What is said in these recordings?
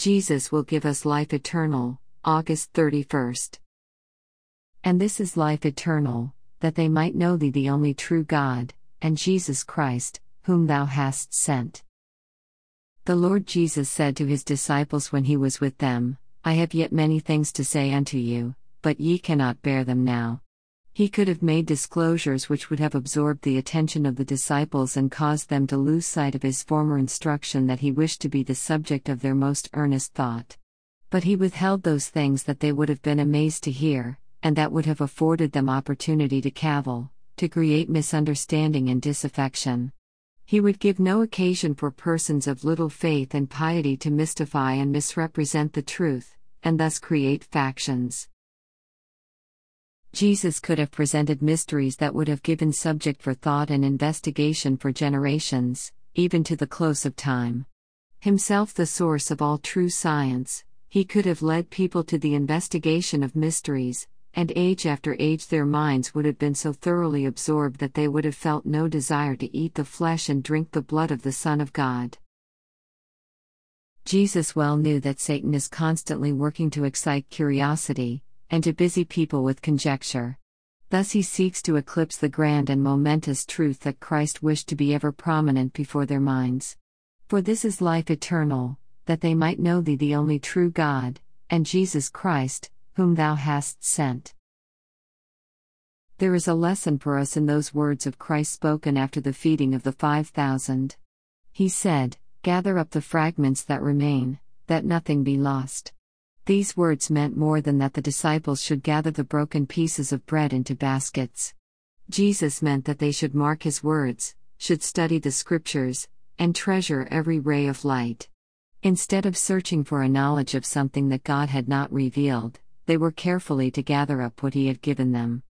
Jesus will give us life eternal, August 31st. And this is life eternal, that they might know thee the only true God, and Jesus Christ, whom thou hast sent. The Lord Jesus said to his disciples when he was with them, I have yet many things to say unto you, but ye cannot bear them now. He could have made disclosures which would have absorbed the attention of the disciples and caused them to lose sight of his former instruction that he wished to be the subject of their most earnest thought. But he withheld those things that they would have been amazed to hear, and that would have afforded them opportunity to cavil, to create misunderstanding and disaffection. He would give no occasion for persons of little faith and piety to mystify and misrepresent the truth, and thus create factions. Jesus could have presented mysteries that would have given subject for thought and investigation for generations, even to the close of time. Himself the source of all true science, he could have led people to the investigation of mysteries, and age after age their minds would have been so thoroughly absorbed that they would have felt no desire to eat the flesh and drink the blood of the Son of God. Jesus well knew that Satan is constantly working to excite curiosity, and to busy people with conjecture. Thus he seeks to eclipse the grand and momentous truth that Christ wished to be ever prominent before their minds. For this is life eternal, that they might know thee the only true God, and Jesus Christ, whom thou hast sent. There is a lesson for us in those words of Christ spoken after the feeding of the 5,000. He said, Gather up the fragments that remain, that nothing be lost. These words meant more than that the disciples should gather the broken pieces of bread into baskets. Jesus meant that they should mark his words, should study the scriptures, and treasure every ray of light. Instead of searching for a knowledge of something that God had not revealed, they were carefully to gather up what he had given them.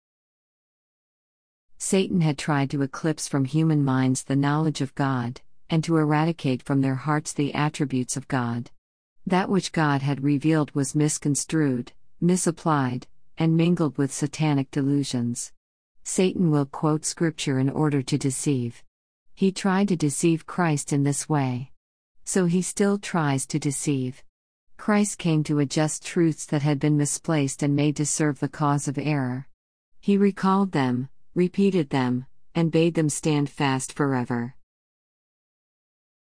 Satan had tried to eclipse from human minds the knowledge of God, and to eradicate from their hearts the attributes of God. That which God had revealed was misconstrued, misapplied, and mingled with satanic delusions. Satan will quote scripture in order to deceive. He tried to deceive Christ in this way. So he still tries to deceive. Christ came to adjust truths that had been misplaced and made to serve the cause of error. He recalled them, repeated them, and bade them stand fast forever.